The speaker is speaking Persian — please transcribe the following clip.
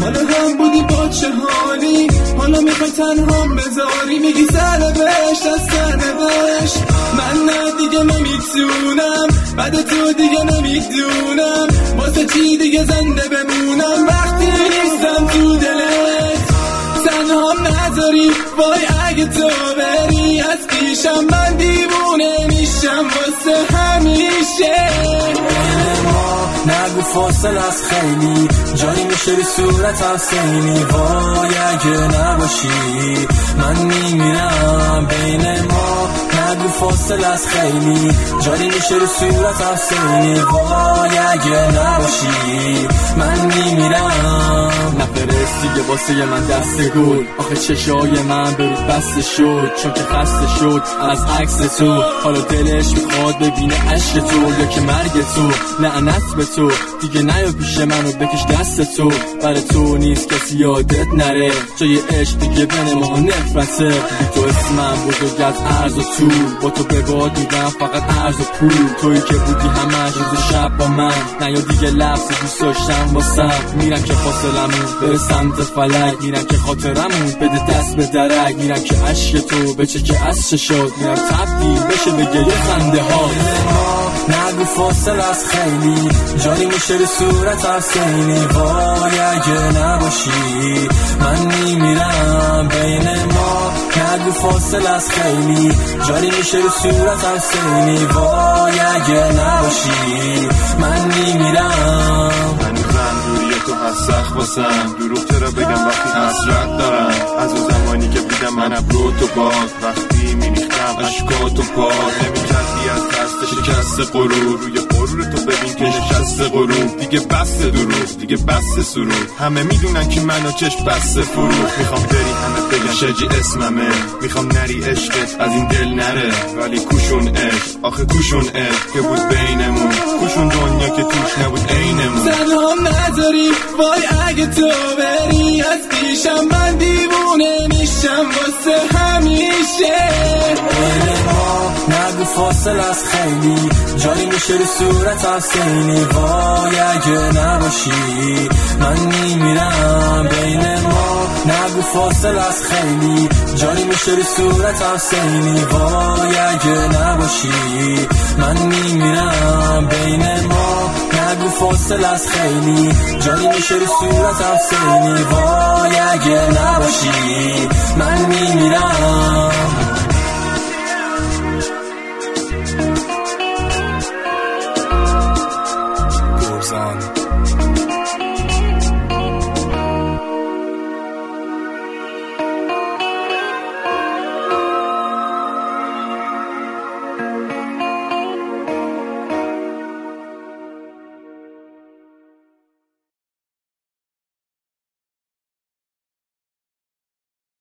حالا هم بودی با چه حالی، حالا میخوای تنها بذاری، میگی سرنوشت از سرنوشت. من نه دیگه نمیتونم، بعد تو دیگه نمیدونم واسه چی دیگه زنده بمونم وقتی نیستم تو دلت. تنهام نذاری وای اگه تو بری از پیشم من دیوونه میشم واسه همیشه. نگو فاصل از خیلی جایی میشه رو صورت حسینی، وای اگه نباشی من میمیرم بین ما. نگو فاصل از خیلی جایی میشه رو صورت حسینی، وای اگه نباشی من میمیرم. نفرستی یه واسه من دست گل، آخه چشای من به رود بسته شد چون که خسته شد از عکس تو. حالا دلش میخواد ببینه عشق تو یا که مرگ تو. لعنت به تو دیگه نیا پیش منو بکش دست تو، برای تو نیست کسی یادت نره، جای عشق دیگه بین ما نفرته. بی تو اسمم بزرگ از عرض و طول، با تو به باد میدم فقط عرض و پول. تویی که بودی همش روز شب با من، نیا دیگه لفظ دوست داشتم واسم. میرم که فاصلمون بره سمت فلک، میرم که خاطرمون بده دست به درک، میرم که عشق تو بچه که از چشات، میرم تبدیل بشه به گریه خنده ها. نگو فاصل از خیلی جایی میشه رو صورت حسینی، وای اگه نباشی من میمیرم بین ما. نگو فاصل از خیلی جایی میشه رو صورت حسینی، وای اگه نباشی من میمیرم. هنوزم دوری تو هست واسم، دروغ چرا بگم وقتی حسرت دارم از اون زمانی که بودم من ابرو تو باد، وقتی میریختم اشکاتو پاد نمیکردی از دست شکست غرور، روی غرور تو ببین که نشست غرور. دیگه بس دروغ دیگه بس سرور، همه میدونن که منو چشم بس فروغ. میخوام بری همه بگن شجی اسممه، میخوام نری عشقت از این دل نره، ولی کوشون عشق آخه کوشون عشق که بود بینمون، کوشون دنیا که توش نبود عینمون. تنهام نذاری وای اگه تو بری از پیشم من دیوونه میشم واسه همیشه. نگو فاصل از خیلی جایی میشه رو صورت حسینی، وای اگه نباشی من میمیرم بین ما. نگو فاصل از خیلی جایی میشه رو صورت حسینی، وای اگه نباشی من میمیرم بین ما. نگو فاصل از خیلی جایی میشه رو صورت حسینی، وای اگه نباشی من میمیرم. گرزان